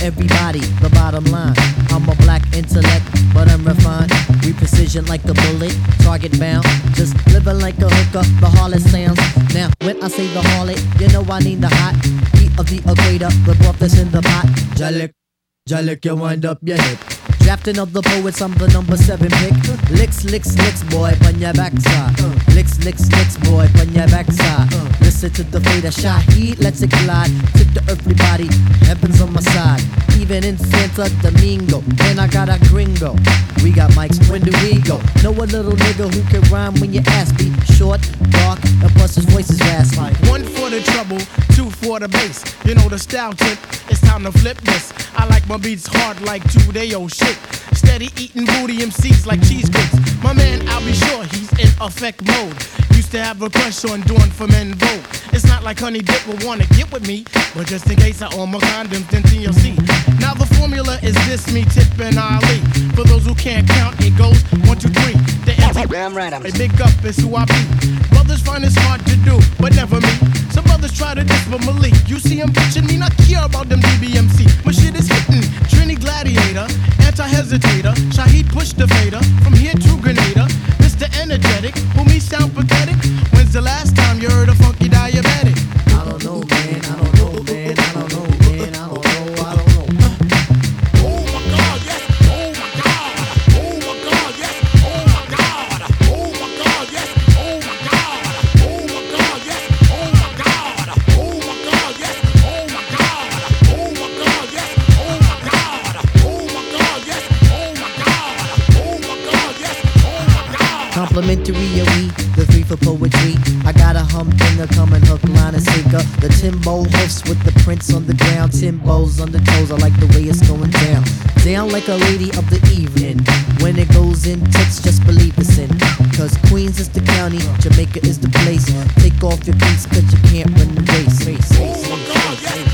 everybody, the bottom line. I'm a black intellect, but I'm refined. We precision like a bullet, target bound. Just living like a hooker, the harlot sounds. Now, when I say the harlot, you know I need the hot heat of the equator, the broth that's in the pot. Jalik, Jalik, you wind up your hip. Drafting of the poets, I'm the number 7 pick. Licks, licks, licks, boy, on your backside. Licks, licks, licks, boy, on your backside. Listen to the fate of Shaheed, let's it glide. Tip the earthly body, heaven's on my side. Even in Santa Domingo, and I got a gringo. We got mics, when do we go? Know a little nigga who can rhyme when you ask me. Short, dark, and plus his voice is raspy. 1 for the trouble, 2 for the bass. You know the style tip, it's time to flip this. I like my beats hard like 2-day-old shit. Steady eating booty MCs like cheesecakes. My man, I'll be sure he's in effect mode. Used to have a crush on doing for men vote. It's not like Honey Dip will wanna get with me, but just in case I own my condoms, then TLC. Now the formula is this, me, Tip, and Ali. For those who can't count, it goes 1, 2, 3. The Damn right, I'm a big up is who I be. Brothers find it's hard to do, but never me. Some brothers try to diss but Malik. You see him bitching me, not care about them DBMC. My shit is hitting. Trini Gladiator, anti-hesitator. Shaheed push the fader. From here to Grenada. Mr. Energetic, who me sound pathetic. When's the last time you heard a funky diabetic? I don't know, man, I don't know, man, I don't know, man, I don't know, I don't know. Oh my God, yes. Oh my God. Oh my God, yes. Oh my God. Oh my God, yes. Oh my God. Oh my God, yes. Oh my God. Oh my God, yes. Oh my God. Oh my God, yes. Oh my God. Oh my God, yes. Oh my God. Oh my God, yes. Oh my God. Complimentary, yeah, we, the 3 for poetry. I got a humdinger coming, hook, line, and sinker. The Timbo hoofs with the prints on the ground. Timbos on the toes, I like the way it's going down. Down like a lady of the evening. When it goes in tits, just believe it's in. Cause Queens is the county, Jamaica is the place. Take off your cleats cause you can't run the race. Oh my God, yes.